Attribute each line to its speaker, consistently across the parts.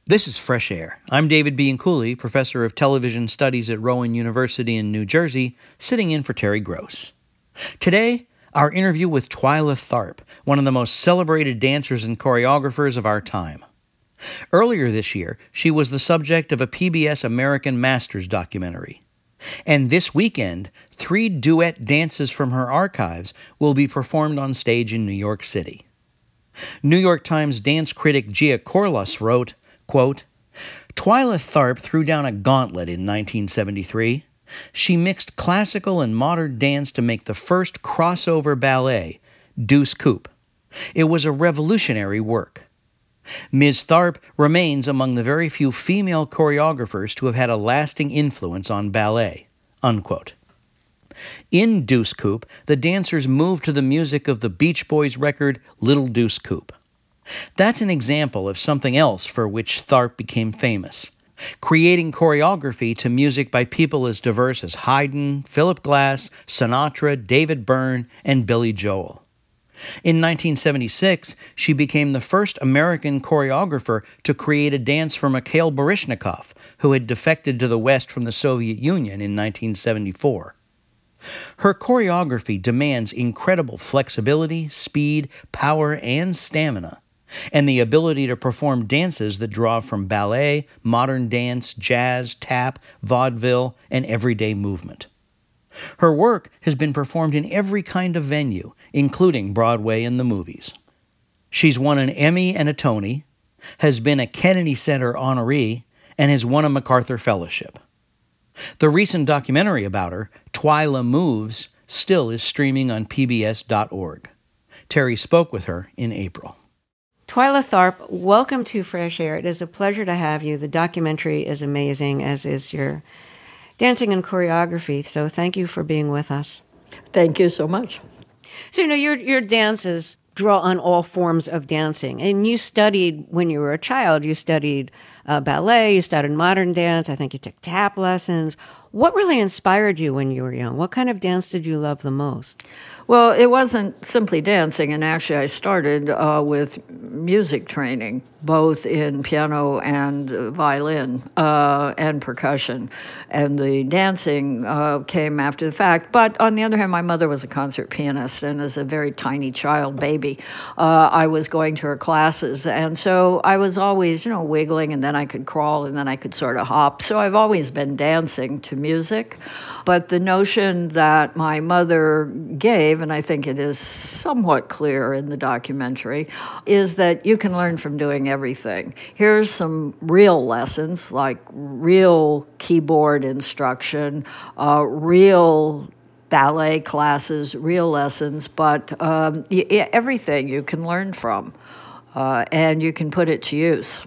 Speaker 1: This is Fresh Air. I'm David Bianculli, professor of television studies at Rowan University in New Jersey, sitting in for Terry Gross. Today, our interview with Twyla Tharp, one of the most celebrated dancers and choreographers of our time. Earlier this year, she was the subject of a PBS American Masters documentary. And this weekend, 3 duet dances from her archives will be performed on stage in New York City. New York Times dance critic Gia Corlus wrote, quote, Twyla Tharp threw down a gauntlet in 1973. She mixed classical and modern dance to make the first crossover ballet, Deuce Coupe. It was a revolutionary work. Ms. Tharp remains among the very few female choreographers to have had a lasting influence on ballet, unquote. In Deuce Coupe, the dancers moved to the music of the Beach Boys record Little Deuce Coupe. That's an example of something else for which Tharp became famous, creating choreography to music by people as diverse as Haydn, Philip Glass, Sinatra, David Byrne, and Billy Joel. In 1976, she became the first American choreographer to create a dance for Mikhail Baryshnikov, who had defected to the West from the Soviet Union in 1974. Her choreography demands incredible flexibility, speed, power, and stamina, and the ability to perform dances that draw from ballet, modern dance, jazz, tap, vaudeville, and everyday movement. Her work has been performed in every kind of venue, including Broadway and the movies. She's won an Emmy and a Tony, has been a Kennedy Center honoree, and has won a MacArthur Fellowship. The recent documentary about her, Twyla Moves, still is streaming on pbs.org. Terry spoke with her in April.
Speaker 2: Twyla Tharp, welcome to Fresh Air. It is a pleasure to have you. The documentary is amazing, as is your dancing and choreography, so thank you for being with us.
Speaker 3: Thank you so much.
Speaker 2: So, your dances draw on all forms of dancing, and you studied, when you were a child, you studied ballet, you studied modern dance, I think you took tap lessons. What really inspired you when you were young? What kind of dance did you love the most?
Speaker 3: Well, it wasn't simply dancing, and actually I started with music training, both in piano and violin and percussion. And the dancing came after the fact. But on the other hand, my mother was a concert pianist, and as a very tiny child baby, I was going to her classes. And so I was always, wiggling, and then I could crawl, and then I could sort of hop. So I've always been dancing to music. But the notion that my mother gave, and I think it is somewhat clear in the documentary, is that you can learn from doing everything. Here's some real lessons, like real keyboard instruction, real ballet classes, real lessons, but everything you can learn from, and you can put it to use.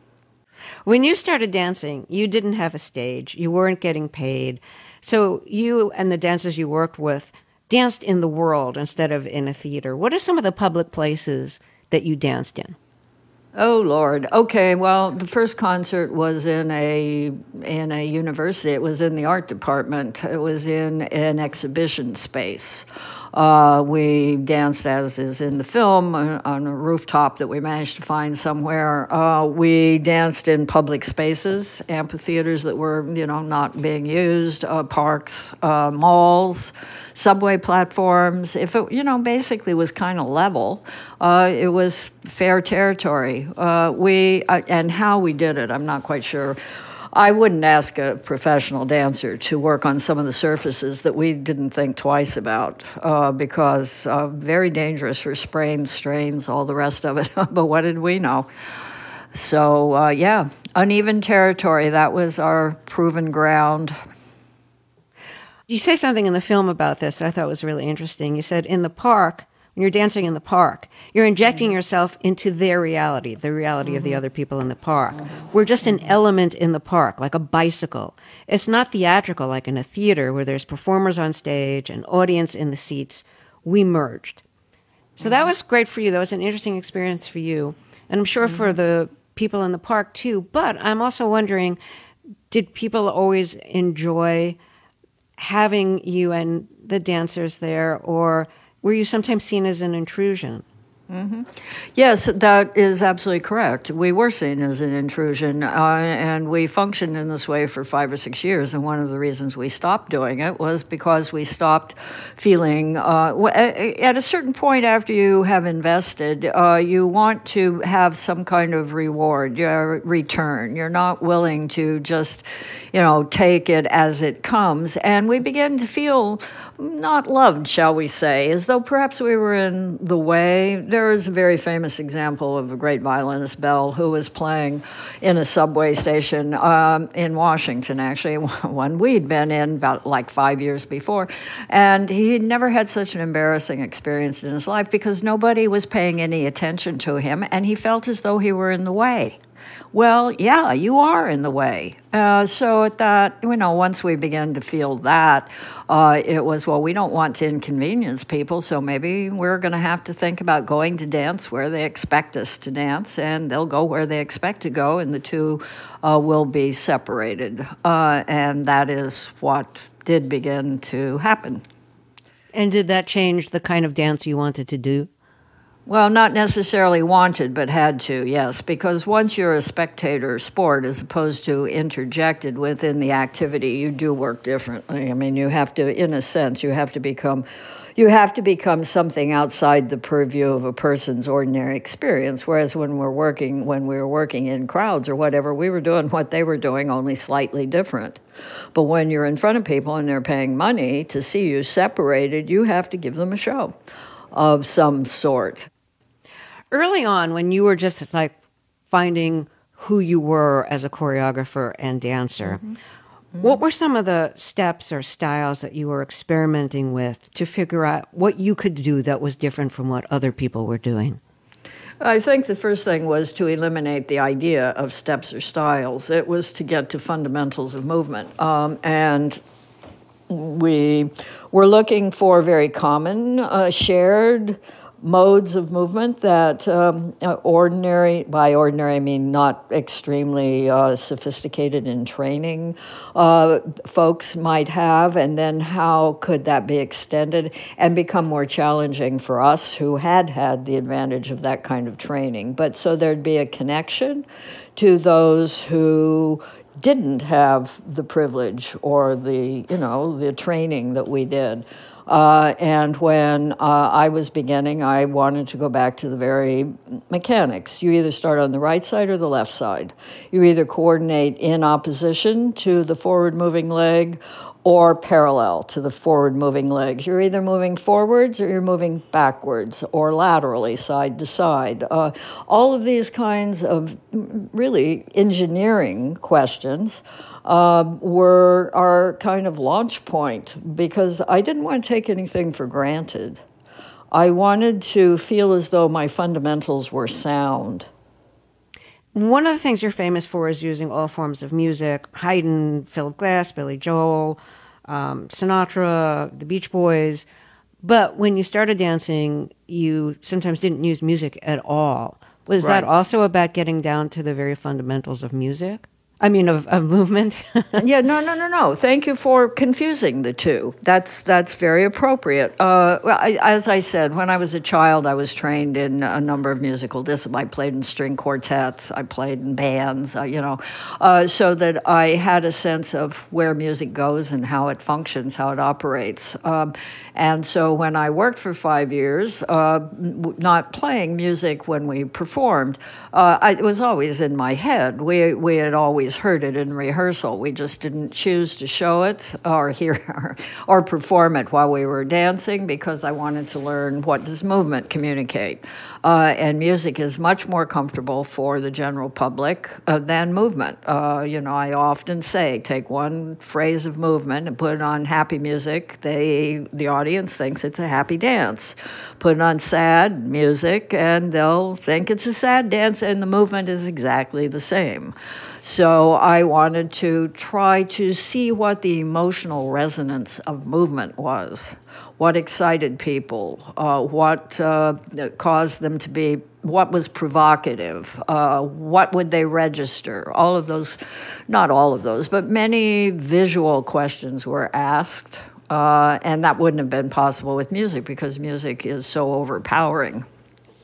Speaker 2: When you started dancing, you didn't have a stage. You weren't getting paid. So you and the dancers you worked with danced in the world instead of in a theater. What are some of the public places that you danced in?
Speaker 3: Oh, Lord. Okay, well, the first concert was in a university. It was in the art department. It was in an exhibition space. We danced, as is in the film, on a rooftop that we managed to find somewhere. We danced in public spaces, amphitheaters that were, not being used, parks, malls, subway platforms. If it, basically was kind of level, it was fair territory. And how we did it, I'm not quite sure. I wouldn't ask a professional dancer to work on some of the surfaces that we didn't think twice about because very dangerous for sprains, strains, all the rest of it. But what did we know? So, uneven territory. That was our proven ground.
Speaker 2: You say something in the film about this that I thought was really interesting. You said in the park, when you're dancing in the park, you're injecting yourself into their reality, the reality of the other people in the park. We're just an element in the park, like a bicycle. It's not theatrical like in a theater where there's performers on stage and audience in the seats. We merged. So that was great for you. That was an interesting experience for you. And I'm sure for the people in the park too. But I'm also wondering, did people always enjoy having you and the dancers there, or were you sometimes seen as an intrusion?
Speaker 3: Yes, that is absolutely correct. We were seen as an intrusion, and we functioned in this way for 5 or 6 years. And one of the reasons we stopped doing it was because we stopped feeling, at a certain point after you have invested, you want to have some kind of reward, return. You're not willing to just, take it as it comes. And we began to feel not loved, shall we say, as though perhaps we were in the way. There is a very famous example of a great violinist, Bell, who was playing in a subway station in Washington, actually, one we'd been in about 5 years before. And he never had such an embarrassing experience in his life because nobody was paying any attention to him, and he felt as though he were in the way. Well, yeah, you are in the way. So at that, once we began to feel that, it was, we don't want to inconvenience people, so maybe we're going to have to think about going to dance where they expect us to dance, and they'll go where they expect to go, and the two will be separated. And that is what did begin to happen.
Speaker 2: And did that change the kind of dance you wanted to do?
Speaker 3: Well, not necessarily wanted, but had to, yes, because once you're a spectator sport as opposed to interjected within the activity, you do work differently. I mean, you have to, in a sense, you have to become something outside the purview of a person's ordinary experience, whereas when we were working in crowds or whatever, we were doing what they were doing, only slightly different. But when you're in front of people and they're paying money to see you separated, you have to give them a show of some sort.
Speaker 2: Early on, when you were just finding who you were as a choreographer and dancer, what were some of the steps or styles that you were experimenting with to figure out what you could do that was different from what other people were doing?
Speaker 3: I think the first thing was to eliminate the idea of steps or styles. It was to get to fundamentals of movement. And we were looking for very common, shared modes of movement that by ordinary I mean not extremely sophisticated in training, folks might have, and then how could that be extended and become more challenging for us who had the advantage of that kind of training. But so there'd be a connection to those who didn't have the privilege or the training that we did. And when I was beginning, I wanted to go back to the very mechanics. You either start on the right side or the left side. You either coordinate in opposition to the forward-moving leg or parallel to the forward-moving legs. You're either moving forwards or you're moving backwards or laterally, side to side. All of these kinds of really engineering questions were our kind of launch point, because I didn't want to take anything for granted. I wanted to feel as though my fundamentals were sound.
Speaker 2: One of the things you're famous for is using all forms of music: Haydn, Philip Glass, Billy Joel, Sinatra, the Beach Boys. But when you started dancing, you sometimes didn't use music at all. Was that also about getting down to the very fundamentals of music? I mean, of movement?
Speaker 3: Yeah, no. Thank you for confusing the two. That's very appropriate. As I said, when I was a child, I was trained in a number of musical disciplines. I played in string quartets. I played in bands, so that I had a sense of where music goes and how it functions, how it operates. And so when I worked for 5 years, not playing music when we performed, it was always in my head. We had always heard it in rehearsal. We just didn't choose to show it or hear or perform it while we were dancing, because I wanted to learn, what does movement communicate? And music is much more comfortable for the general public than movement. I often say, take one phrase of movement and put it on happy music. The audience thinks it's a happy dance. Put it on sad music and they'll think it's a sad dance, and the movement is exactly the same. So I wanted to try to see what the emotional resonance of movement was, what excited people, what caused them to be, what was provocative, what would they register. All of those, not all of those, but many visual questions were asked, and that wouldn't have been possible with music because music is so overpowering.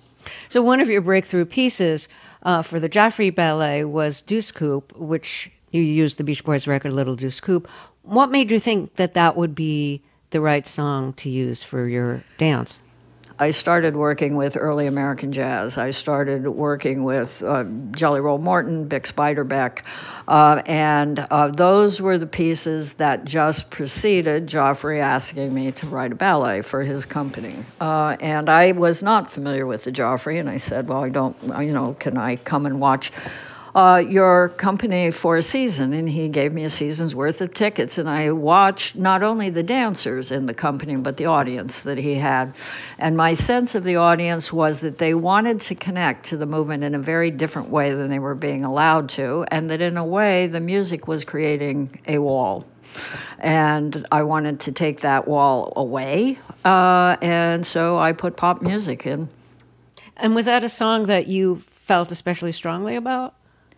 Speaker 2: So one of your breakthrough pieces for the Joffrey Ballet was Deuce Coupe, which you used the Beach Boys record Little Deuce Coupe. What made you think that that would be the right song to use for your dance?
Speaker 3: I started working with early American jazz. I started working with Jelly Roll Morton, Bix Beiderbecke, and those were the pieces that just preceded Joffrey asking me to write a ballet for his company. And I was not familiar with the Joffrey, and I said, well, I don't, can I come and watch your company for a season? And he gave me a season's worth of tickets, and I watched not only the dancers in the company, but the audience that he had. And my sense of the audience was that they wanted to connect to the movement in a very different way than they were being allowed to, and that in a way the music was creating a wall. And I wanted to take that wall away, and so I put pop music in.
Speaker 2: And was that a song that you felt especially strongly about?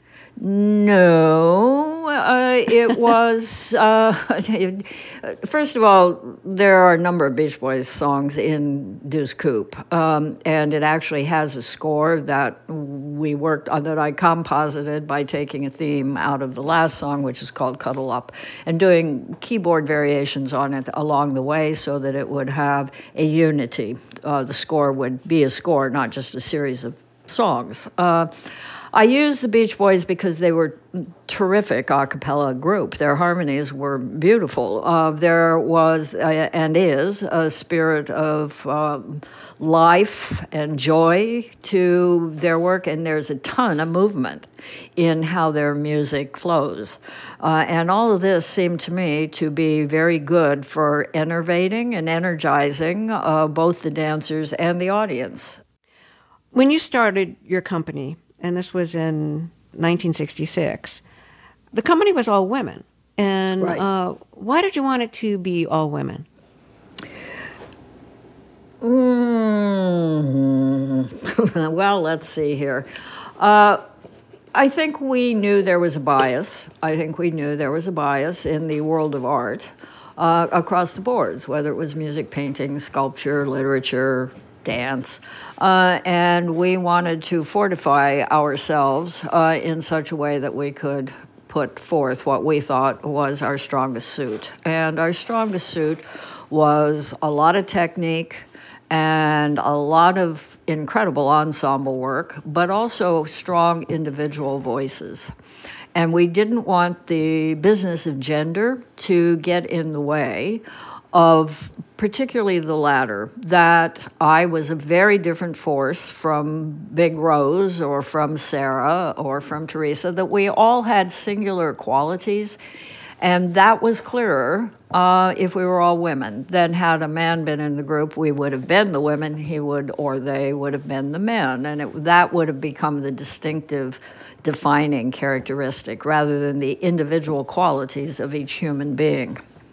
Speaker 3: No, it was, first of all, there are a number of Beach Boys songs in Deuce Coupe, and it actually has a score that we worked on, that I composited by taking a theme out of the last song, which is called Cuddle Up, and doing keyboard variations on it along the way so that it would have a unity. The score would be a score, not just a series of songs. I used the Beach Boys because they were terrific a cappella group. Their harmonies were beautiful. There was and is a spirit of life and joy to their work, and there's a ton of movement in how their music flows. And all of this seemed to me to be very good for enervating and energizing both the dancers and the audience.
Speaker 2: When you started your company, and this was in 1966, the company was all women. And
Speaker 3: right.
Speaker 2: Why did you want it to be all women?
Speaker 3: Well, let's see here. I think we knew there was a bias. In the world of art across the boards, whether it was music, painting, sculpture, literature, dance, and we wanted to fortify ourselves in such a way that we could put forth what we thought was our strongest suit. And our strongest suit was a lot of technique and a lot of incredible ensemble work, but also strong individual voices. And we didn't want the business of gender to get in the way of particularly the latter, that I was a very different force from Big Rose or from Sarah or from Teresa, that we all had singular qualities. And that was clearer if we were all women. Then had a man been in the group, we would have been the women, he would, or they would have been the men. And that would have become the distinctive, defining characteristic rather than the individual qualities of each human being.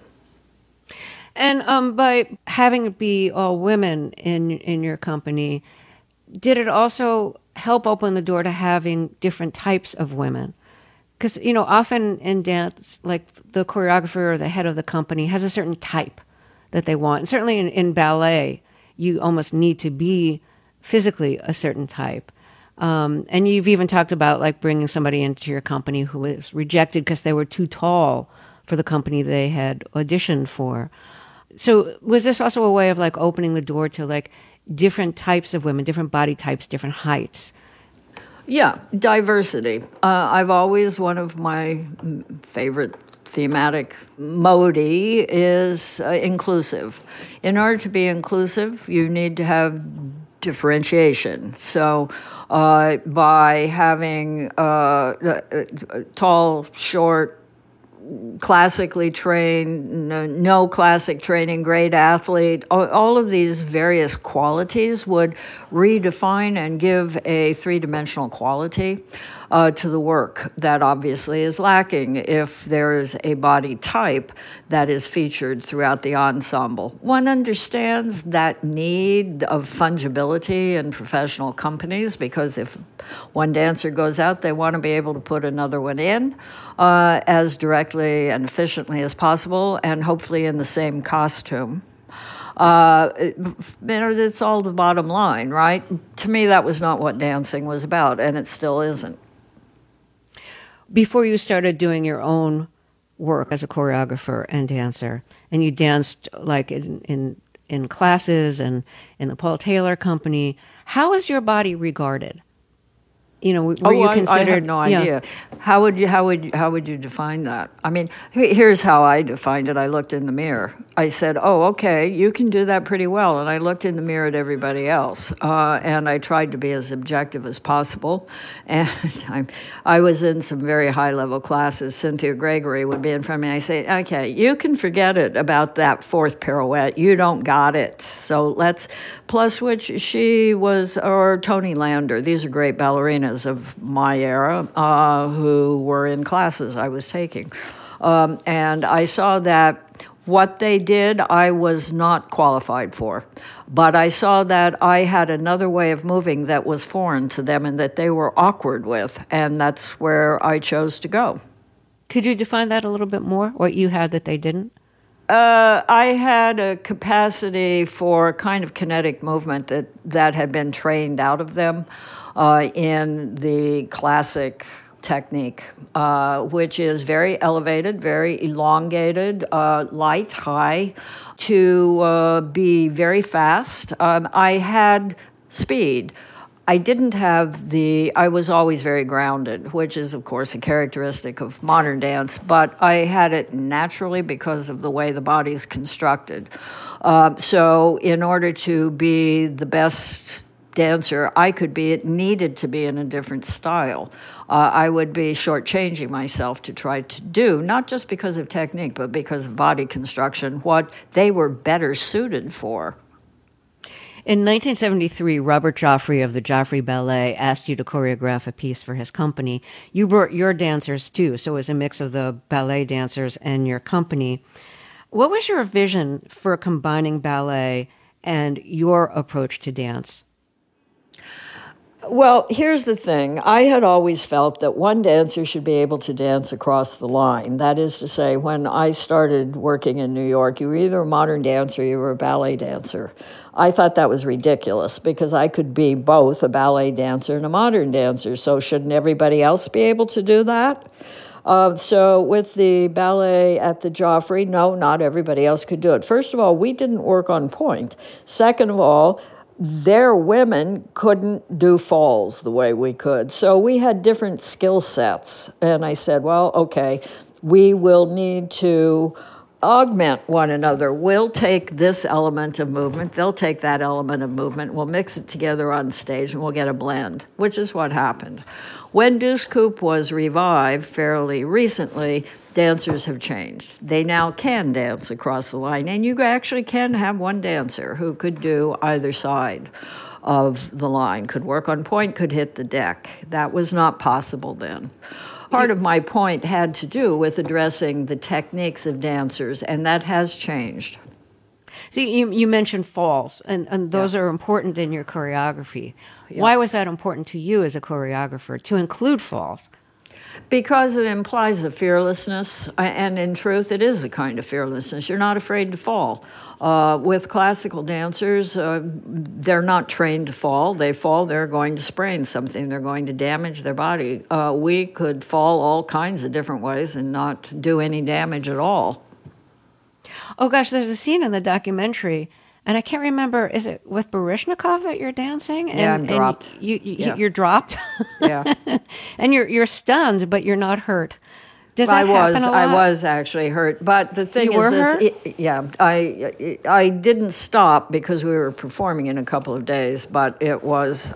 Speaker 2: And by having it be all women in your company, did it also help open the door to having different types of women? Because, often in dance, like the choreographer or the head of the company has a certain type that they want. And certainly in ballet, you almost need to be physically a certain type. And you've even talked about like bringing somebody into your company who was rejected because they were too tall for the company they had auditioned for. So was this also a way of like opening the door to like different types of women, different body types, different heights?
Speaker 3: Yeah, diversity. I've always, one of my favorite thematic modi is inclusive. In order to be inclusive, you need to have differentiation. So by having tall, short, classically trained, no classic training, great athlete, all of these various qualities would redefine and give a three-dimensional quality to the work that obviously is lacking if there is a body type that is featured throughout the ensemble. One understands that need of fungibility in professional companies because if one dancer goes out, they want to be able to put another one in as directly and efficiently as possible and hopefully in the same costume. It's all the bottom line, right? To me, that was not what dancing was about, and it still isn't.
Speaker 2: Before you started doing your own work as a choreographer and dancer, and you danced like in classes and in the Paul Taylor Company, how was your body regarded? Were you considered?
Speaker 3: I have no idea. How would you define that? I mean, here's how I defined it. I looked in the mirror. I said, "Oh, okay, you can do that pretty well." And I looked in the mirror at everybody else, and I tried to be as objective as possible. And I was in some very high-level classes. Cynthia Gregory would be in front of me. I say, "Okay, you can forget it about that fourth pirouette. You don't got it. So let's." Plus, which she was, or Toni Lander. These are great ballerinas of my era who were in classes I was taking. And I saw that what they did, I was not qualified for. But I saw that I had another way of moving that was foreign to them and that they were awkward with. And that's where I chose to go.
Speaker 2: Could you define that a little bit more, what you had that they didn't?
Speaker 3: I had a capacity for kind of kinetic movement that had been trained out of them in the classic technique, which is very elevated, very elongated, light, high, to be very fast. I had speed. I didn't have I was always very grounded, which is, of course, a characteristic of modern dance, but I had it naturally because of the way the body's constructed. So in order to be the best dancer I could be, it needed to be in a different style. I would be shortchanging myself to try to do, not just because of technique, but because of body construction, what they were better suited for.
Speaker 2: In 1973, Robert Joffrey of the Joffrey Ballet asked you to choreograph a piece for his company. You brought your dancers, too, so it was a mix of the ballet dancers and your company. What was your vision for combining ballet and your approach to dance?
Speaker 3: Well, here's the thing. I had always felt that one dancer should be able to dance across the line. That is to say, when I started working in New York, you were either a modern dancer or you were a ballet dancer. I thought that was ridiculous because I could be both a ballet dancer and a modern dancer. So shouldn't everybody else be able to do that? So with the ballet at the Joffrey, no, not everybody else could do it. First of all, we didn't work on point. Second of all, their women couldn't do falls the way we could. So we had different skill sets. And I said, well, okay, we will need to augment one another. We'll take this element of movement, they'll take that element of movement, we'll mix it together on stage and we'll get a blend, which is what happened. When Douce Coupe was revived fairly recently, dancers have changed. They now can dance across the line, and you actually can have one dancer who could do either side of the line, could work on point, could hit the deck. That was not possible then. Part of my point had to do with addressing the techniques of dancers, and that has changed.
Speaker 2: So you mentioned falls, and those are important in your choreography. Yeah. Why was that important to you as a choreographer, to include falls?
Speaker 3: Because it implies a fearlessness, and in truth, it is a kind of fearlessness. You're not afraid to fall. With classical dancers, they're not trained to fall. They fall, they're going to sprain something. They're going to damage their body. We could fall all kinds of different ways and not do any damage at all.
Speaker 2: Oh, gosh, there's a scene in the documentary, and I can't remember, is it with Baryshnikov that you're dancing?
Speaker 3: Yeah, I'm dropped.
Speaker 2: You're dropped?
Speaker 3: Yeah.
Speaker 2: And you're stunned, but you're not hurt. Does that happen a lot?
Speaker 3: I was actually hurt, but the thing is this. I didn't stop because we were performing in a couple of days, but it was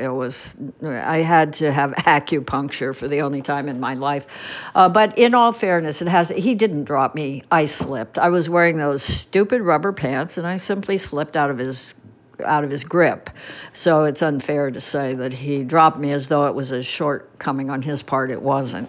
Speaker 3: I had to have acupuncture for the only time in my life. But in all fairness, he didn't drop me. I slipped. I was wearing those stupid rubber pants, and I simply slipped out of his grip. So it's unfair to say that he dropped me as though it was a shortcoming on his part. It wasn't.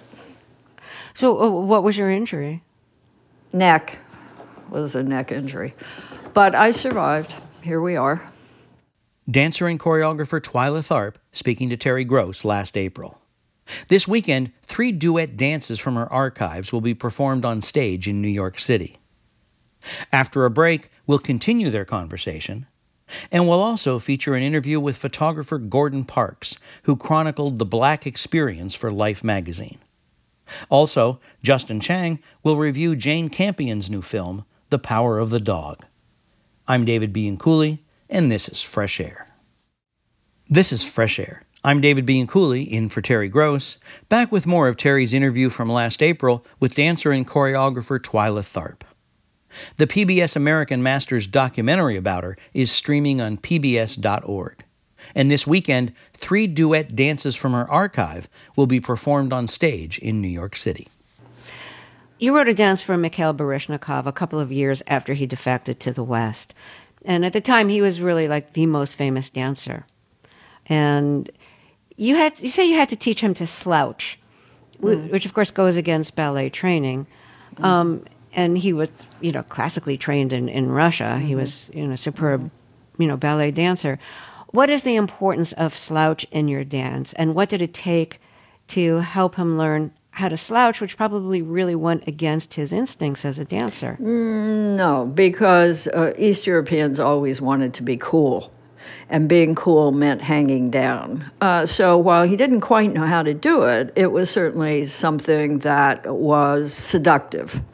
Speaker 2: So what was your injury?
Speaker 3: Neck. Was a neck injury. But I survived. Here we are.
Speaker 1: Dancer and choreographer Twyla Tharp speaking to Terry Gross last April. This weekend, 3 duet dances from her archives will be performed on stage in New York City. After a break, we'll continue their conversation, and we'll also feature an interview with photographer Gordon Parks, who chronicled the Black experience for Life magazine. Also, Justin Chang will review Jane Campion's new film, The Power of the Dog. I'm David Bianculli, and this is Fresh Air. This is Fresh Air. I'm David Bianculli, in for Terry Gross, back with more of Terry's interview from last April with dancer and choreographer Twyla Tharp. The PBS American Masters documentary about her is streaming on pbs.org. And this weekend, 3 duet dances from her archive will be performed on stage in New York City.
Speaker 2: You wrote a dance for Mikhail Baryshnikov a couple of years after he defected to the West. And at the time, he was really like the most famous dancer. And you say you had to teach him to slouch, which of course goes against ballet training. And he was, classically trained in Russia. He was, a superb, ballet dancer. What is the importance of slouch in your dance? And what did it take to help him learn how to slouch, which probably really went against his instincts as a dancer?
Speaker 3: No, because East Europeans always wanted to be cool. And being cool meant hanging down. So while he didn't quite know how to do it, it was certainly something that was seductive.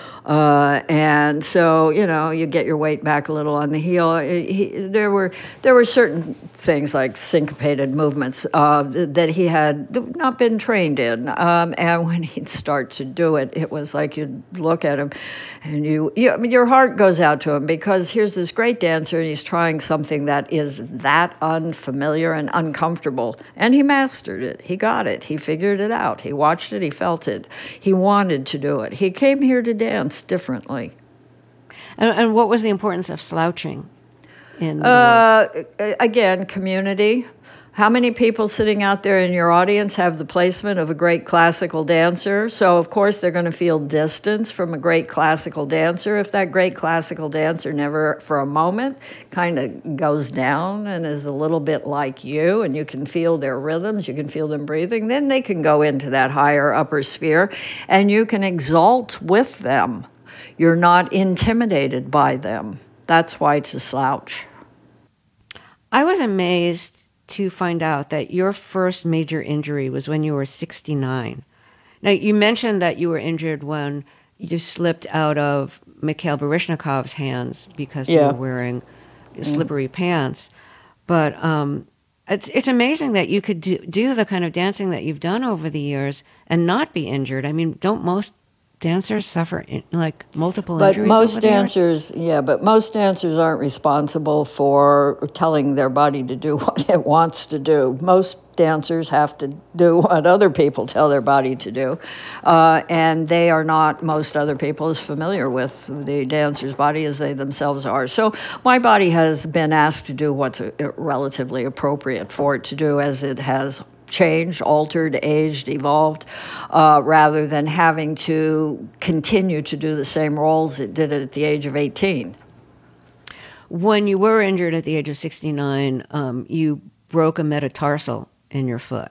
Speaker 3: And so, you get your weight back a little on the heel. There were certain things like syncopated movements that he had not been trained in. And when he'd start to do it, it was like you'd look at him and your heart goes out to him, because here's this great dancer and he's trying something that is that unfamiliar and uncomfortable. And he mastered it. He got it. He figured it out. He watched it. He felt it. He wanted to do it. He came here to dance differently.
Speaker 2: And what was the importance of slouching in the work?
Speaker 3: Again, community. How many people sitting out there in your audience have the placement of a great classical dancer? So, of course, they're going to feel distance from a great classical dancer. If that great classical dancer never, for a moment, kind of goes down and is a little bit like you, and you can feel their rhythms, you can feel them breathing, then they can go into that higher upper sphere, and you can exalt with them. You're not intimidated by them. That's why to slouch.
Speaker 2: I was amazed to find out that your first major injury was when you were 69. Now, you mentioned that you were injured when you slipped out of Mikhail Baryshnikov's hands because you were wearing slippery pants. But it's amazing that you could do the kind of dancing that you've done over the years and not be injured. I mean, don't most dancers suffer multiple injuries?
Speaker 3: But most dancers aren't responsible for telling their body to do what it wants to do. Most dancers have to do what other people tell their body to do, and they are not, most other people, as familiar with the dancer's body as they themselves are. So my body has been asked to do what's relatively appropriate for it to do, as it has changed, altered, aged, evolved, rather than having to continue to do the same roles it did at the age of 18.
Speaker 2: When you were injured at the age of 69, you broke a metatarsal in your foot.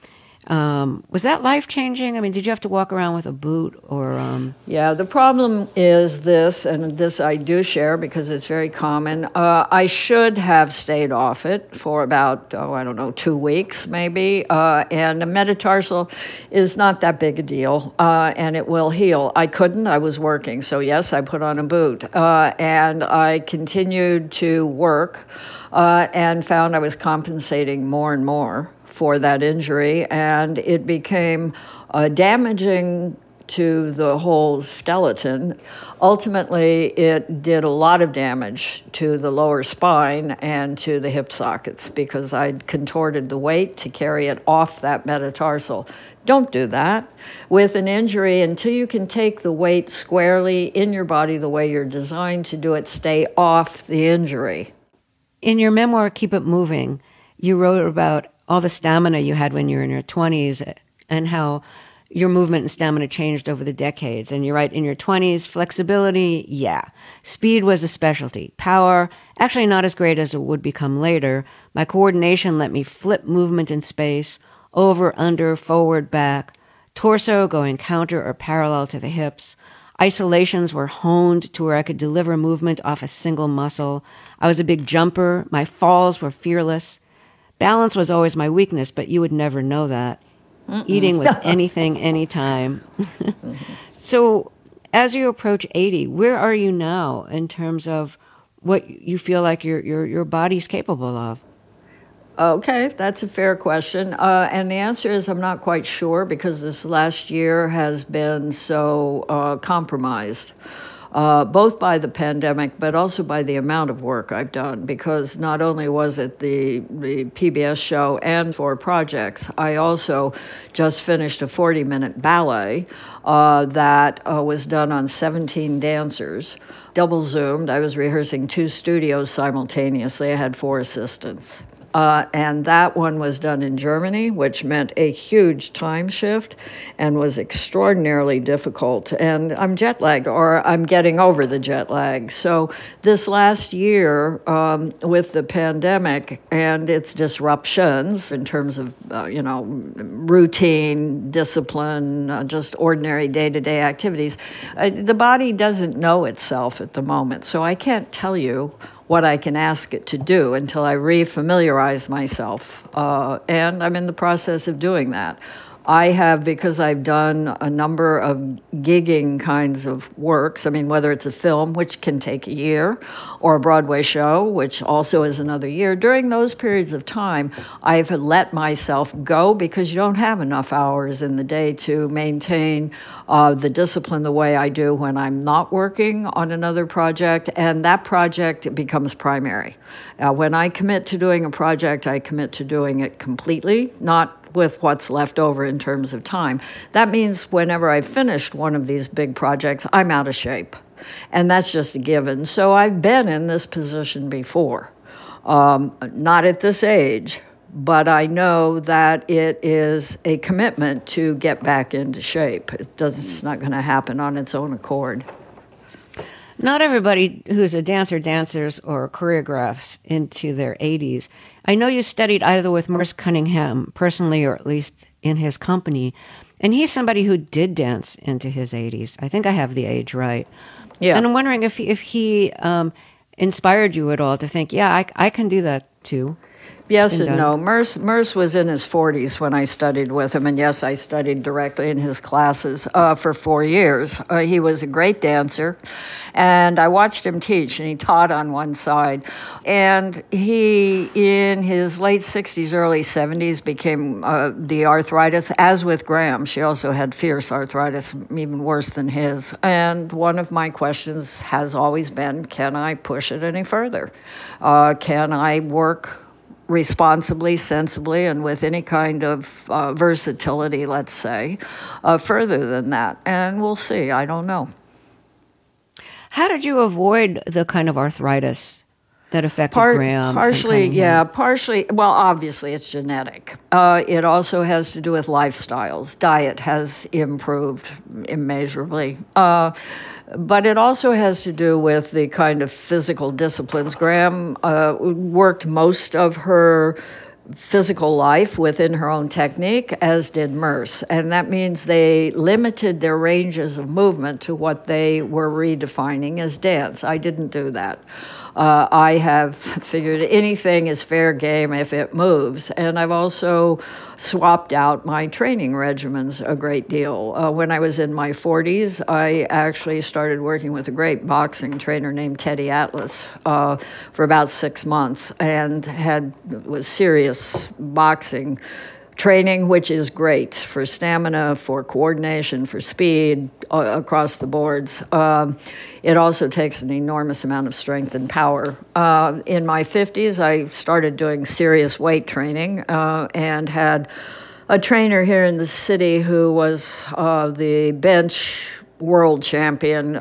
Speaker 2: Was that life-changing? I mean, did you have to walk around with a boot or?
Speaker 3: Yeah, the problem is this, and this I do share because it's very common. I should have stayed off it for about, 2 weeks maybe. And a metatarsal is not that big a deal, and it will heal. I couldn't. I was working. So, yes, I put on a boot. And I continued to work and found I was compensating more and more for that injury, and it became damaging to the whole skeleton. Ultimately, it did a lot of damage to the lower spine and to the hip sockets because I'd contorted the weight to carry it off that metatarsal. Don't do that. With an injury, until you can take the weight squarely in your body the way you're designed to do it, stay off the injury.
Speaker 2: In your memoir, Keep It Moving, you wrote about all the stamina you had when you were in your 20s and how your movement and stamina changed over the decades. And you're right, in your 20s, flexibility, yeah. Speed was a specialty. Power, actually not as great as it would become later. My coordination let me flip movement in space, over, under, forward, back, torso going counter or parallel to the hips. Isolations were honed to where I could deliver movement off a single muscle. I was a big jumper. My falls were fearless. Balance was always my weakness, but you would never know that. Eating was anything, anytime. So as you approach 80, where are you now in terms of what you feel like your body's capable of?
Speaker 3: Okay, that's a fair question. And the answer is I'm not quite sure because this last year has been so compromised, both by the pandemic, but also by the amount of work I've done. Because not only was it the PBS show and 4 projects, I also just finished a 40-minute ballet that was done on 17 dancers. Double Zoomed. I was rehearsing 2 studios simultaneously. I had 4 assistants. And that one was done in Germany, which meant a huge time shift and was extraordinarily difficult. And I'm jet lagged, or I'm getting over the jet lag. So this last year, with the pandemic and its disruptions in terms of, routine, discipline, just ordinary day-to-day activities, the body doesn't know itself at the moment. So I can't tell you what I can ask it to do until I refamiliarize myself. And I'm in the process of doing that. I have, because I've done a number of gigging kinds of works, I mean, whether it's a film, which can take a year, or a Broadway show, which also is another year, during those periods of time, I've let myself go because you don't have enough hours in the day to maintain the discipline the way I do when I'm not working on another project, and that project becomes primary. When I commit to doing a project, I commit to doing it completely, not with what's left over in terms of time. That means whenever I've finished one of these big projects, I'm out of shape. And that's just a given. So I've been in this position before, not at this age, but I know that it is a commitment to get back into shape. It's not going to happen on its own accord.
Speaker 2: Not everybody who's a dancers or choreographs into their 80s. I know you studied either with Merce Cunningham personally or at least in his company, and he's somebody who did dance into his 80s. I think I have the age right.
Speaker 3: Yeah.
Speaker 2: And I'm wondering if he inspired you at all to think, yeah, I can do that too.
Speaker 3: Yes and no. Merce was in his 40s when I studied with him, and yes, I studied directly in his classes for 4 years. He was a great dancer, and I watched him teach, and he taught on one side. And he, in his late 60s, early 70s, became the arthritis, as with Graham. She also had fierce arthritis, even worse than his. And one of my questions has always been, can I push it any further? Can I work responsibly, sensibly, and with any kind of versatility, let's say, further than that? And we'll see. I don't know.
Speaker 2: How did you avoid the kind of arthritis that affected Graham?
Speaker 3: Partially. Well, obviously, it's genetic. It also has to do with lifestyles. Diet has improved immeasurably. But it also has to do with the kind of physical disciplines. Graham worked most of her physical life within her own technique, as did Merce. And that means they limited their ranges of movement to what they were redefining as dance. I didn't do that. I have figured anything is fair game if it moves. And I've also swapped out my training regimens a great deal. When I was in my 40s, I actually started working with a great boxing trainer named Teddy Atlas for about 6 months and was serious boxing training, which is great for stamina, for coordination, for speed, across the boards. It also takes an enormous amount of strength and power. In my 50s, I started doing serious weight training and had a trainer here in the city who was the bench world champion.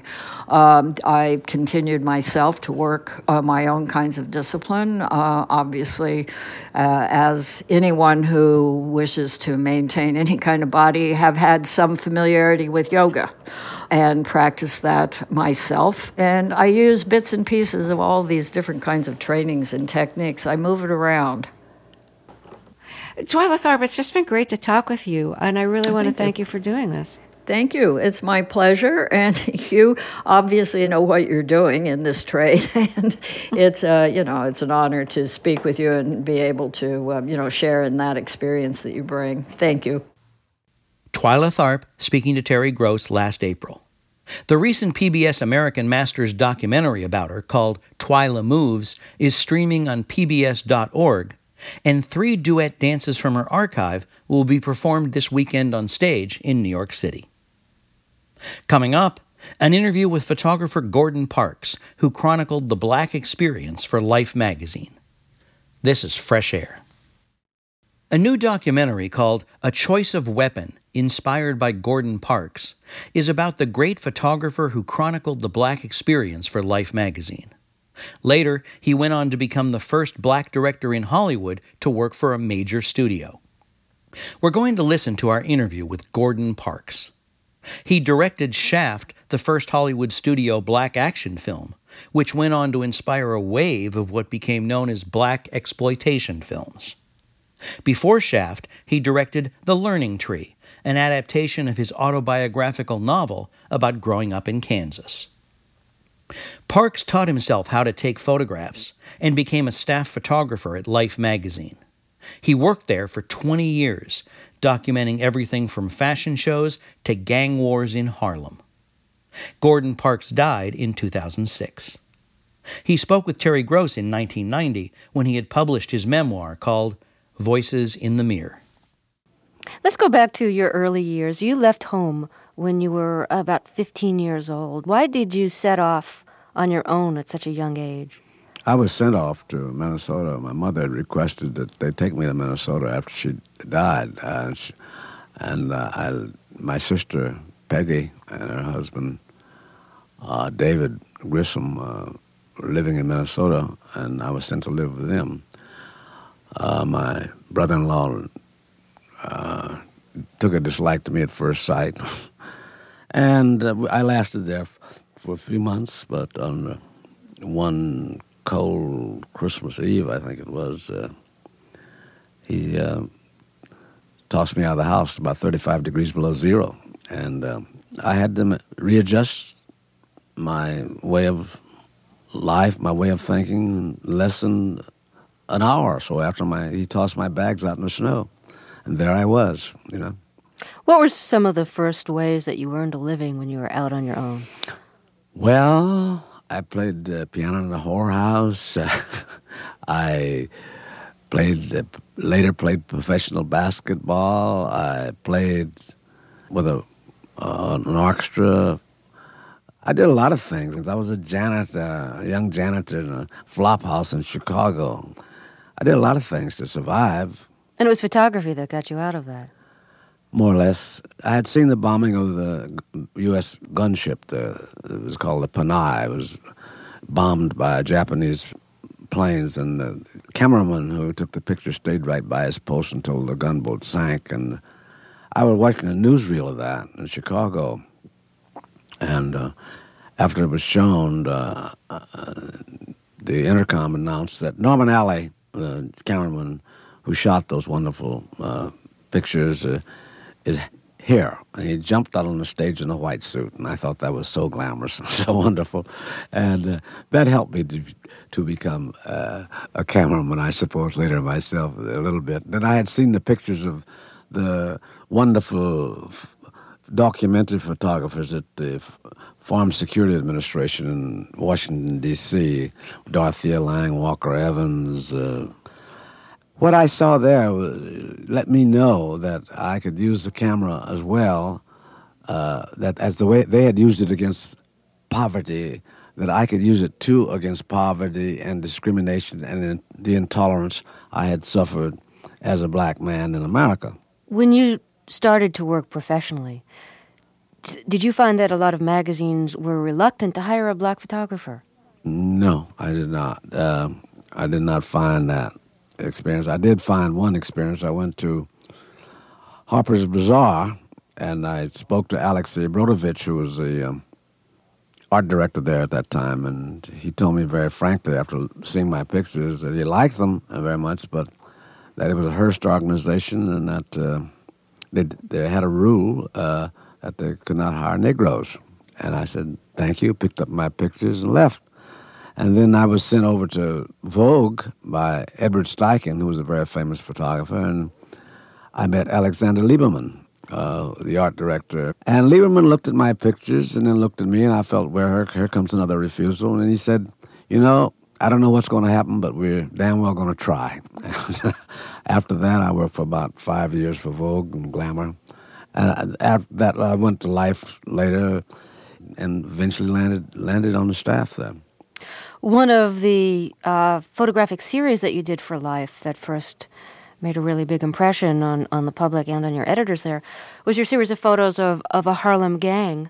Speaker 3: I continued myself to work my own kinds of discipline. Obviously, as anyone who wishes to maintain any kind of body, have had some familiarity with yoga and practice that myself. And I use bits and pieces of all these different kinds of trainings and techniques. I move it around.
Speaker 2: Twyla Tharp, it's just been great to talk with you, and I really want to thank you for doing this.
Speaker 3: Thank you. It's my pleasure, and you obviously know what you're doing in this trade, and it's it's an honor to speak with you and be able to share in that experience that you bring. Thank you.
Speaker 1: Twyla Tharp speaking to Terry Gross last April. The recent PBS American Masters documentary about her, called Twyla Moves, is streaming on pbs.org, and 3 duet dances from her archive will be performed this weekend on stage in New York City. Coming up, an interview with photographer Gordon Parks, who chronicled the Black experience for Life magazine. This is Fresh Air. A new documentary called A Choice of Weapon, inspired by Gordon Parks, is about the great photographer who chronicled the Black experience for Life magazine. Later, he went on to become the first Black director in Hollywood to work for a major studio. We're going to listen to our interview with Gordon Parks. He directed Shaft, the first Hollywood studio Black action film, which went on to inspire a wave of what became known as Black exploitation films. Before Shaft, he directed The Learning Tree, an adaptation of his autobiographical novel about growing up in Kansas. Parks taught himself how to take photographs and became a staff photographer at Life magazine. He worked there for 20 years, documenting everything from fashion shows to gang wars in Harlem. Gordon Parks died in 2006. He spoke with Terry Gross in 1990 when he had published his memoir called Voices in the Mirror.
Speaker 4: Let's go back to your early years. You left home when you were about 15 years old. Why did you set off on your own at such a young age?
Speaker 5: I was sent off to Minnesota. My mother had requested that they take me to Minnesota after she died. My sister, Peggy, and her husband, David Grissom, were living in Minnesota, and I was sent to live with them. My brother-in-law took a dislike to me at first sight, and I lasted there for a few months, but on one cold Christmas Eve, I think it was, he tossed me out of the house about 35 degrees below zero, and I had to readjust my way of life, my way of thinking, less than an hour or so after he tossed my bags out in the snow, and there I was,
Speaker 4: What were some of the first ways that you earned a living when you were out on your own?
Speaker 5: Well, I played piano in the whorehouse. I later played professional basketball. I played with an orchestra. I did a lot of things. I was a young janitor in a flop house in Chicago. I did a lot of things to survive.
Speaker 4: And it was photography that got you out of that?
Speaker 5: More or less. I had seen the bombing of the U.S. gunship. It was called the Panay. It was bombed by Japanese planes, and the cameraman who took the picture stayed right by his post until the gunboat sank. And I was watching a newsreel of that in Chicago. And after it was shown, the intercom announced that Norman Alley, the cameraman who shot those wonderful pictures, is here. And he jumped out on the stage in a white suit, and I thought that was so glamorous and so wonderful. And that helped me to become a cameraman, I suppose, later myself a little bit. Then I had seen the pictures of the wonderful documented photographers at the Farm Security Administration in Washington, D.C., Dorothea Lange, Walker Evans. What I saw there let me know that I could use the camera as well, that as the way they had used it against poverty, that I could use it too against poverty and discrimination and the intolerance I had suffered as a black man in America.
Speaker 4: When you started to work professionally, did you find that a lot of magazines were reluctant to hire a black photographer?
Speaker 5: No, I did not. I did not find that experience. I did find one experience. I went to Harper's Bazaar, and I spoke to Alexei Brodovich, who was the art director there at that time, and he told me very frankly after seeing my pictures that he liked them very much, but that it was a Hearst organization and that they had a rule that they could not hire Negroes. And I said, thank you, picked up my pictures and left. And then I was sent over to Vogue by Edward Steichen, who was a very famous photographer, and I met Alexander Lieberman, the art director. And Lieberman looked at my pictures and then looked at me, and I felt, well, here comes another refusal. And he said, you know, I don't know what's going to happen, but we're damn well going to try. After that, I worked for about 5 years for Vogue and Glamour. And after that, I went to Life later and eventually landed on the staff there.
Speaker 4: One of the photographic series that you did for Life that first made a really big impression on the public and on your editors there was your series of photos of a Harlem gang.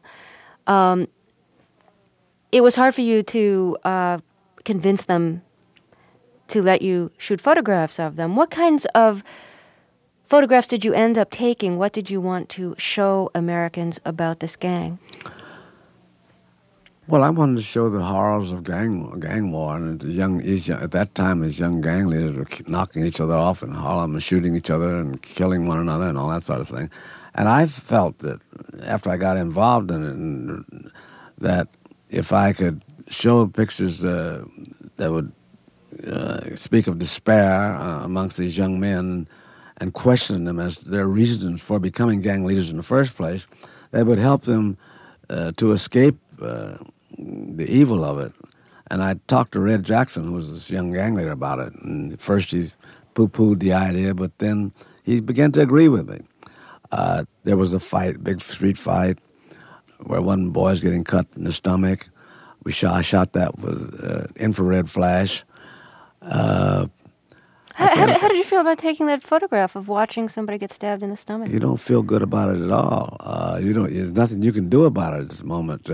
Speaker 4: It was hard for you to convince them to let you shoot photographs of them. What kinds of photographs did you end up taking? What did you want to show Americans about this gang?
Speaker 5: Well, I wanted to show the horrors of gang war, and at that time, these young gang leaders were knocking each other off in Harlem and shooting each other and killing one another and all that sort of thing. And I felt that after I got involved in it, that if I could show pictures that would speak of despair amongst these young men and question them as their reasons for becoming gang leaders in the first place, that would help them to escape the evil of it. And I talked to Red Jackson, who was this young gang leader, about it. And first he poo-pooed the idea, but then he began to agree with me. There was a fight, big street fight, where one boy was getting cut in the stomach. I shot that with infrared flash.
Speaker 4: How did you feel about taking that photograph of watching somebody get stabbed in the stomach?
Speaker 5: You don't feel good about it at all. There's nothing you can do about it at this moment.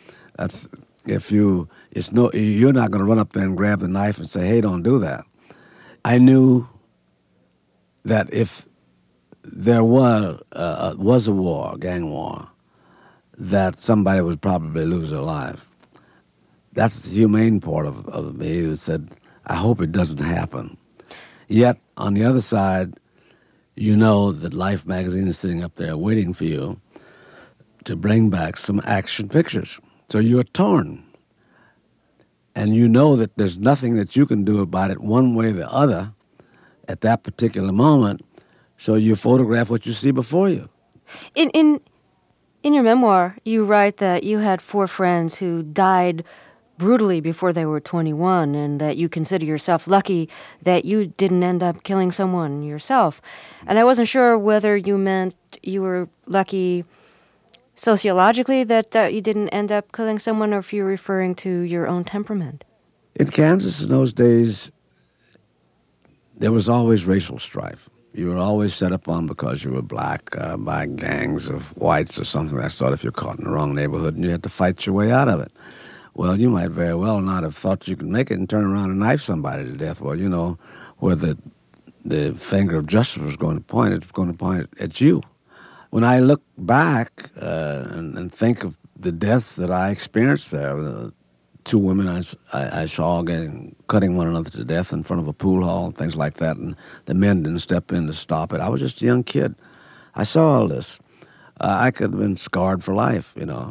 Speaker 5: You're not going to run up there and grab the knife and say, "Hey, don't do that." I knew that if there was a war, a gang war, that somebody would probably lose their life. That's the humane part of me that said, I hope it doesn't happen. Yet, on the other side, you know that Life magazine is sitting up there waiting for you to bring back some action pictures. So you're torn. And you know that there's nothing that you can do about it one way or the other at that particular moment, so you photograph what you see before you.
Speaker 4: In your memoir, you write that you had 4 friends who died brutally before they were 21, and that you consider yourself lucky that you didn't end up killing someone yourself. And I wasn't sure whether you meant you were lucky sociologically that you didn't end up killing someone, or if you're referring to your own temperament.
Speaker 5: In Kansas in those days, there was always racial strife. You were always set upon because you were black by gangs of whites or something of that sort if you're caught in the wrong neighborhood, and you had to fight your way out of it. Well, you might very well not have thought you could make it and turn around and knife somebody to death. Well, you know, where the finger of justice was going to point, it's going to point at you. When I look back and think of the deaths that I experienced there, the 2 women I saw cutting one another to death in front of a pool hall and things like that, and the men didn't step in to stop it. I was just a young kid. I saw all this. I could have been scarred for life, you know,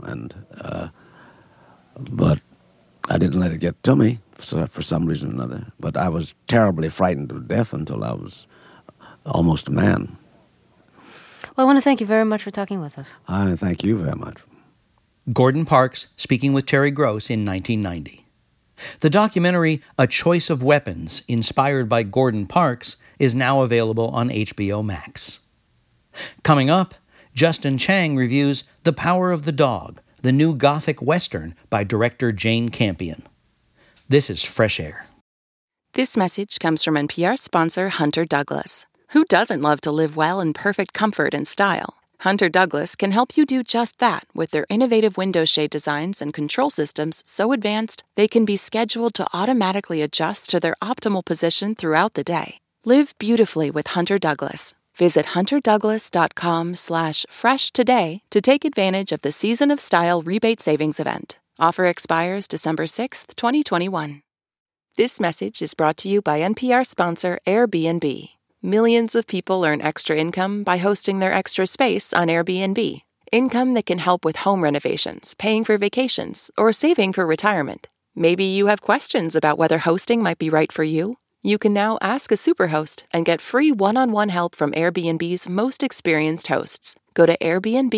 Speaker 5: but I didn't let it get to me for some reason or another. But I was terribly frightened to death until I was almost a man.
Speaker 4: Well, I want to thank you very much for talking with us.
Speaker 5: I thank you very much.
Speaker 1: Gordon Parks speaking with Terry Gross in 1990. The documentary A Choice of Weapons, inspired by Gordon Parks, is now available on HBO Max. Coming up, Justin Chang reviews The Power of the Dog, the new Gothic Western by director Jane Campion. This is Fresh Air.
Speaker 6: This message comes from NPR sponsor Hunter Douglas. Who doesn't love to live well in perfect comfort and style? Hunter Douglas can help you do just that with their innovative window shade designs and control systems so advanced they can be scheduled to automatically adjust to their optimal position throughout the day. Live beautifully with Hunter Douglas. Visit hunterdouglas.com/fresh today to take advantage of the Season of Style rebate savings event. Offer expires December 6th, 2021. This message is brought to you by NPR sponsor Airbnb. Millions of people earn extra income by hosting their extra space on Airbnb. Income that can help with home renovations, paying for vacations, or saving for retirement. Maybe you have questions about whether hosting might be right for you. You can now ask a Superhost and get free one-on-one help from Airbnb's most experienced hosts. Go to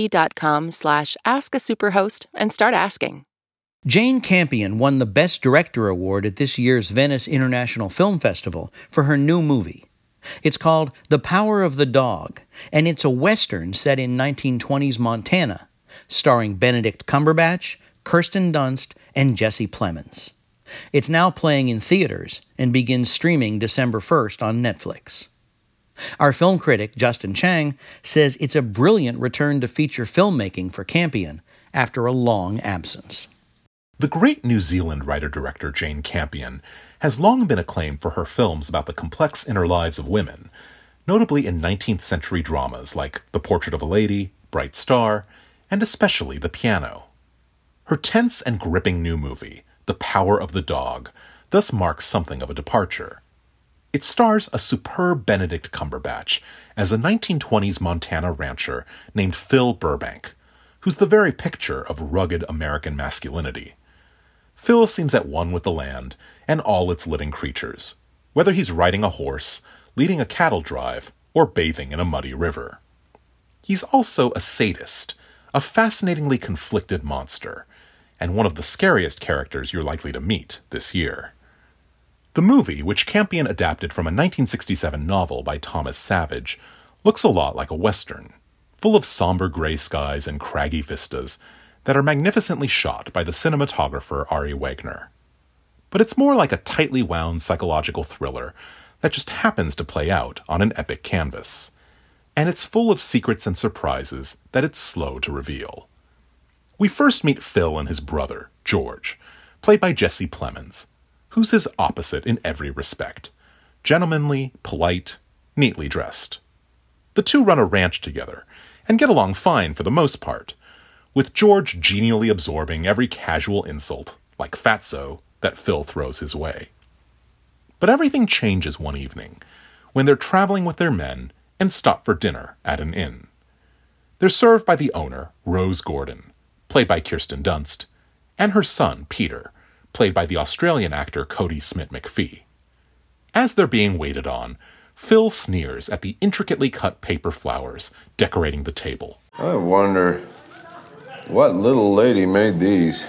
Speaker 6: airbnb.com/askasuperhost and start asking.
Speaker 1: Jane Campion won the Best Director Award at this year's Venice International Film Festival for her new movie. It's called The Power of the Dog, and it's a Western set in 1920s Montana, starring Benedict Cumberbatch, Kirsten Dunst, and Jesse Plemons. It's now playing in theaters and begins streaming December 1st on Netflix. Our film critic, Justin Chang, says it's a brilliant return to feature filmmaking for Campion after a long absence.
Speaker 7: The great New Zealand writer-director Jane Campion has long been acclaimed for her films about the complex inner lives of women, notably in 19th century dramas like The Portrait of a Lady, Bright Star, and especially The Piano. Her tense and gripping new movie, The Power of the Dog, thus marks something of a departure. It stars a superb Benedict Cumberbatch as a 1920s Montana rancher named Phil Burbank, who's the very picture of rugged American masculinity. Phil seems at one with the land and all its living creatures, whether he's riding a horse, leading a cattle drive, or bathing in a muddy river. He's also a sadist, a fascinatingly conflicted monster, and one of the scariest characters you're likely to meet this year. The movie, which Campion adapted from a 1967 novel by Thomas Savage, looks a lot like a Western, full of somber gray skies and craggy vistas that are magnificently shot by the cinematographer Ari Wegner. But it's more like a tightly wound psychological thriller that just happens to play out on an epic canvas. And it's full of secrets and surprises that it's slow to reveal. We first meet Phil and his brother, George, played by Jesse Plemons, who's his opposite in every respect. Gentlemanly, polite, neatly dressed. The two run a ranch together and get along fine for the most part, with George genially absorbing every casual insult, like fatso, that Phil throws his way. But everything changes one evening, when they're traveling with their men and stop for dinner at an inn. They're served by the owner, Rose Gordon, played by Kirsten Dunst, and her son, Peter, played by the Australian actor Cody Smith-McPhee. As they're being waited on, Phil sneers at the intricately cut paper flowers decorating the table.
Speaker 8: I wonder what little lady made these.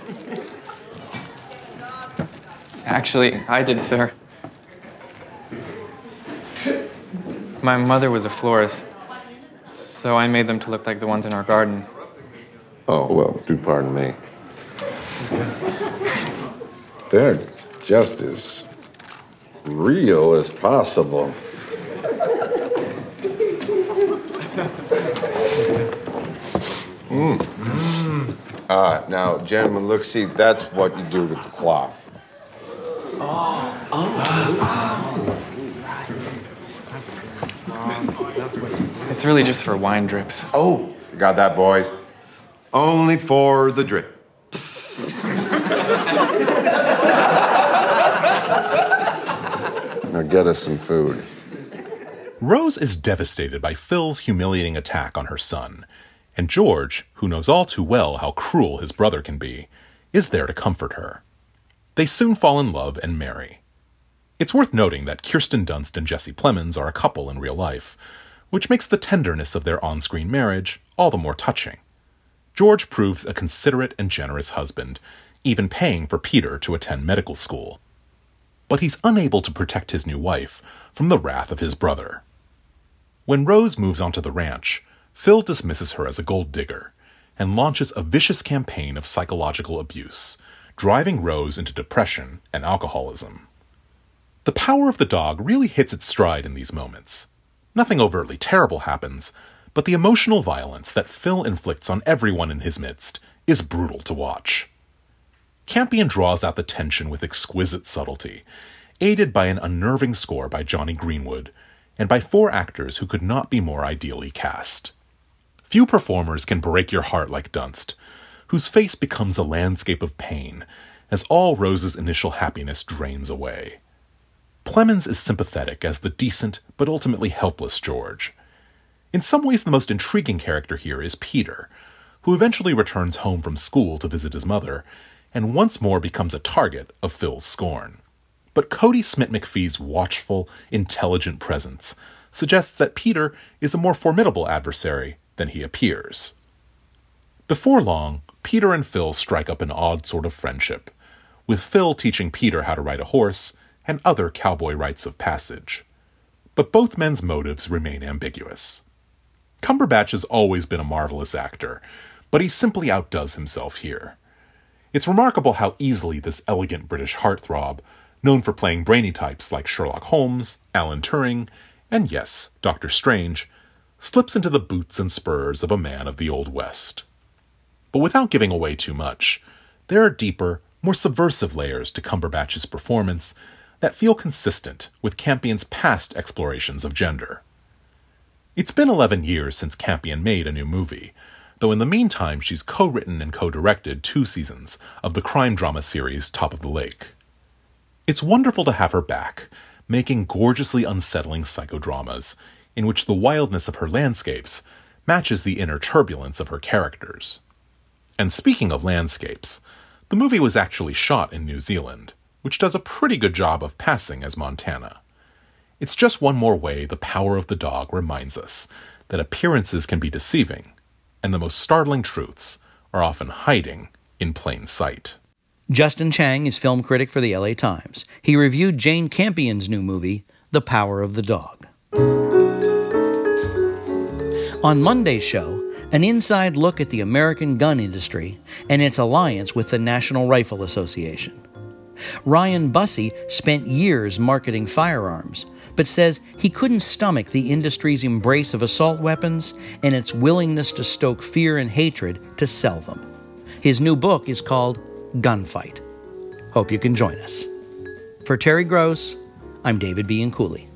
Speaker 9: Actually, I did, sir. My mother was a florist, so I made them to look like the ones in our garden.
Speaker 8: Oh, well, do pardon me. They're just as real as possible. Now, gentlemen, look, see, that's what you do with the cloth.
Speaker 9: It's really just for wine drips.
Speaker 8: Oh, you got that, boys? Only for the drip. Now get us some food.
Speaker 7: Rose is devastated by Phil's humiliating attack on her son, and George, who knows all too well how cruel his brother can be, is there to comfort her. They soon fall in love and marry. It's worth noting that Kirsten Dunst and Jesse Plemons are a couple in real life, which makes the tenderness of their on-screen marriage all the more touching. George proves a considerate and generous husband, even paying for Peter to attend medical school. But he's unable to protect his new wife from the wrath of his brother. When Rose moves onto the ranch, Phil dismisses her as a gold digger and launches a vicious campaign of psychological abuse, driving Rose into depression and alcoholism. The Power of the Dog really hits its stride in these moments. Nothing overtly terrible happens, but the emotional violence that Phil inflicts on everyone in his midst is brutal to watch. Campion draws out the tension with exquisite subtlety, aided by an unnerving score by Johnny Greenwood, and by 4 actors who could not be more ideally cast. Few performers can break your heart like Dunst, whose face becomes a landscape of pain as all Rose's initial happiness drains away. Plemons is sympathetic as the decent but ultimately helpless George. In some ways, the most intriguing character here is Peter, who eventually returns home from school to visit his mother, and once more becomes a target of Phil's scorn. But Kodi Smit-McPhee's watchful, intelligent presence suggests that Peter is a more formidable adversary than he appears. Before long, Peter and Phil strike up an odd sort of friendship, with Phil teaching Peter how to ride a horse and other cowboy rites of passage. But both men's motives remain ambiguous. Cumberbatch has always been a marvelous actor, but he simply outdoes himself here. It's remarkable how easily this elegant British heartthrob, known for playing brainy types like Sherlock Holmes, Alan Turing, and yes, Dr. Strange, slips into the boots and spurs of a man of the Old West. But without giving away too much, there are deeper, more subversive layers to Cumberbatch's performance that feel consistent with Campion's past explorations of gender. It's been 11 years since Campion made a new movie, though in the meantime she's co-written and co-directed 2 seasons of the crime drama series Top of the Lake. It's wonderful to have her back, making gorgeously unsettling psychodramas, in which the wildness of her landscapes matches the inner turbulence of her characters. And speaking of landscapes, the movie was actually shot in New Zealand, which does a pretty good job of passing as Montana. It's just one more way The Power of the Dog reminds us that appearances can be deceiving, and the most startling truths are often hiding in plain sight.
Speaker 1: Justin Chang is film critic for the LA Times. He reviewed Jane Campion's new movie, The Power of the Dog. On Monday's show, an inside look at the American gun industry and its alliance with the National Rifle Association. Ryan Bussey spent years marketing firearms, but says he couldn't stomach the industry's embrace of assault weapons and its willingness to stoke fear and hatred to sell them. His new book is called Gunfight. Hope you can join us. For Terry Gross, I'm David B. Cooley.